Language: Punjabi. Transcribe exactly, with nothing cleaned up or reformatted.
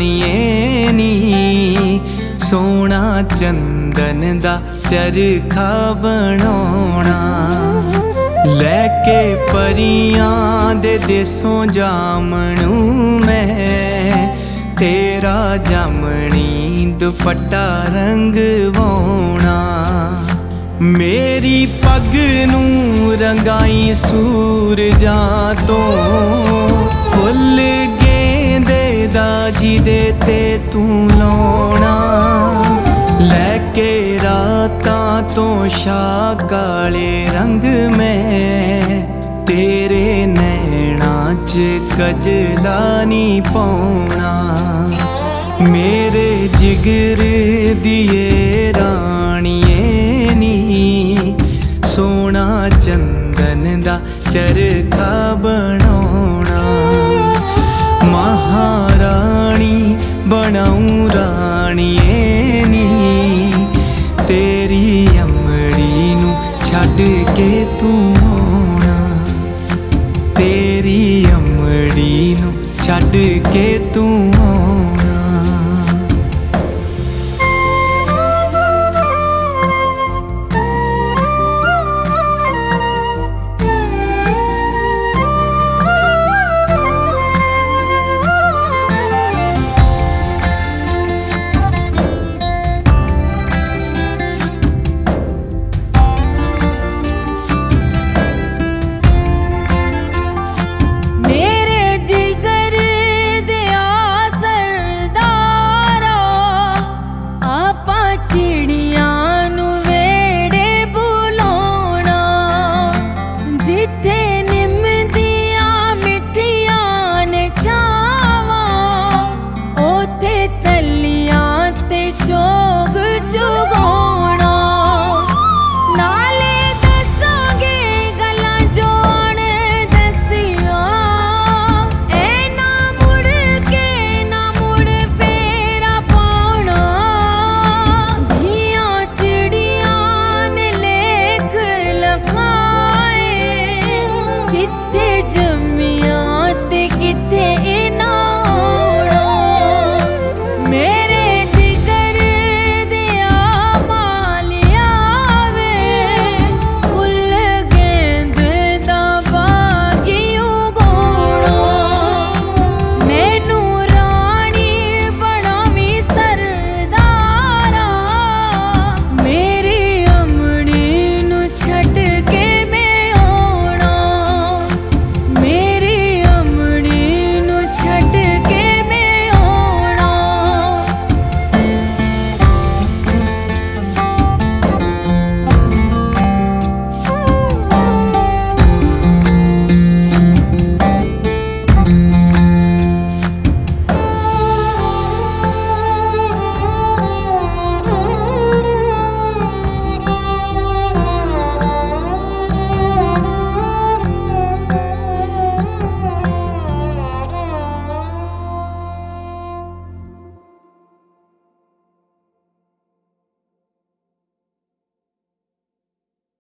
ਰਾਣੀਏ ਨੀ ਸੋਹਣਾ ਚੰਦਨ ਦਾ ਚਰਖਾ ਬਣਾਉਣਾ। ਲੈ ਕੇ ਪਰੀਆਂ ਦੇ ਦੇਸੋਂ ਜਾਮਣੂ ਮੈਂ ਤੇਰਾ ਜਾਮਣੀ ਦੁਪੱਟਾ ਰੰਗਵਾਉਣਾ। ਮੇਰੀ ਪੱਗ ਨੂੰ ਰੰਗਾਈ ਸੂਰਜਾਂ ਤੋਂ ਫੁੱਲ ਗੇਂਦੇ ਦਾ ਜਿਹਦੇ ਤੇ ਤੂੰ ਲਾਉਣਾ। ਲੈ ਕੇ ਰਾਤਾਂ ਤੋਂ ਸ਼ਾ ਕਾਲੇ ਰੰਗ ਮੈਂ ਤੇਰੇ ਨੈਣਾਂ 'ਚ ਕਜਲਾ ਨੀ ਪਾਉਣਾ। ਮੇਰੇ ਜਿਗਰ ਦੀਏ ਰਾਣੀਏ ਨੀ ਸੋਹਣਾ ਚੰਦਨ ਦਾ ਚਰਖਾ ਬਣਾਉਣਾ। ਮਹਾਰਾਣੀ ਬਣਾਉ ਰਾਣੀਏ ਨੀ ਤੇਰੀ ਅਮੜੀ ਨੂੰ ਛੱਡ ਕੇ ਤੂੰ ਆਉਣਾ। ਤੇਰੀ ਅਮੜੀ ਨੂੰ ਛੱਡ ਕੇ ਤੂੰ